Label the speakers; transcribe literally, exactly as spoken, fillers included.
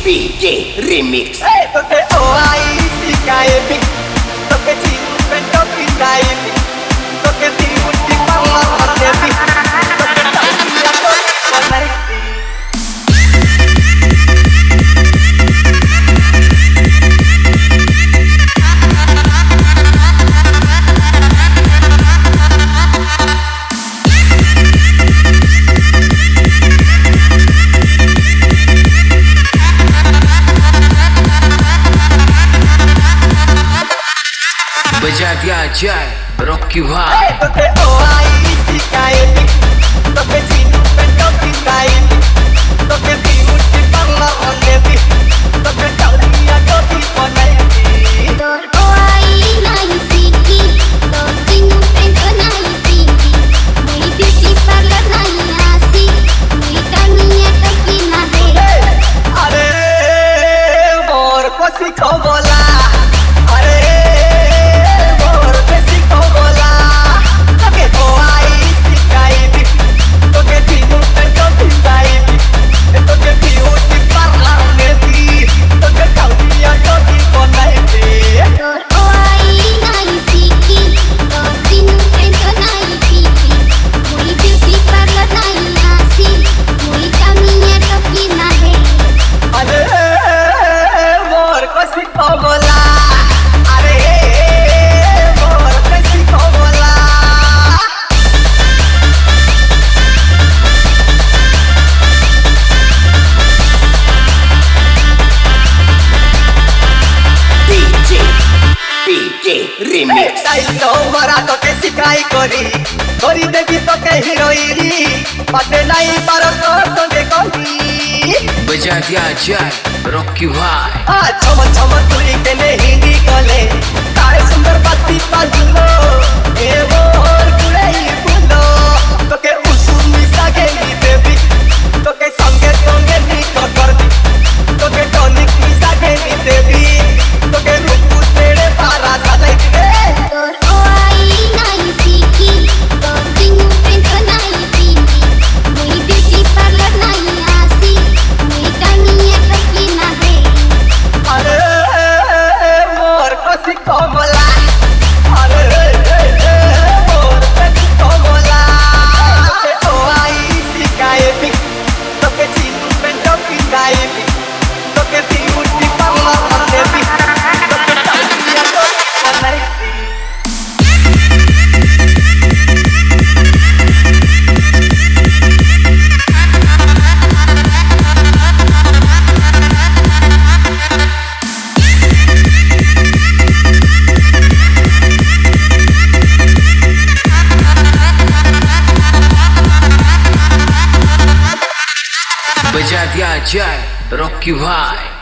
Speaker 1: D J Remix.
Speaker 2: Hey, toke oai sikai pik, toke cimpen toki kai pik, toke timun di panglar hati pik, toke tahu yang toke konek.
Speaker 1: बजा दिया जाए Rocky भाई.
Speaker 2: Hey, toke oai sikai pik, toke cimpen toki kai pik, toke timun di panglar hati pik, toke tahu yang toke konek. Sikho bola, अरे मोर पे sikho bola, toke oai sikai pik, toke timun to sikai pik, toke piu di parlar neti, toke kau dia toki konai pe. Sikho bola, अरे मोर पे sikho bola.
Speaker 1: D J D J Remix.
Speaker 2: ताई तो मरा तो के सिखाई करी, करी देवी तो के हीरोइनी, बाटे नहीं पारो तो संगे करी.
Speaker 1: बजा दिया जाए रॉकी भाई.
Speaker 2: आ छम छम तुरी के ने हिंदी कले, तारे सुंदर बाती पाजुलो, ए मोर कुड़ई बुलो, तो के उसुमी सागे नी देवी, तो के संगे संगे नी कर दी, तो के टॉनिक नी सागे नी देवी, तो के रूपू तेरे पारा साले रे. Sikho bola, अरे मोर पे sikho bola, toke oai sikai pik, toke cimpen toki kai pik, toke timun di parlar hati pik, toke tahu dia toki konek.
Speaker 1: बजा दिया जाए रॉकी भाई.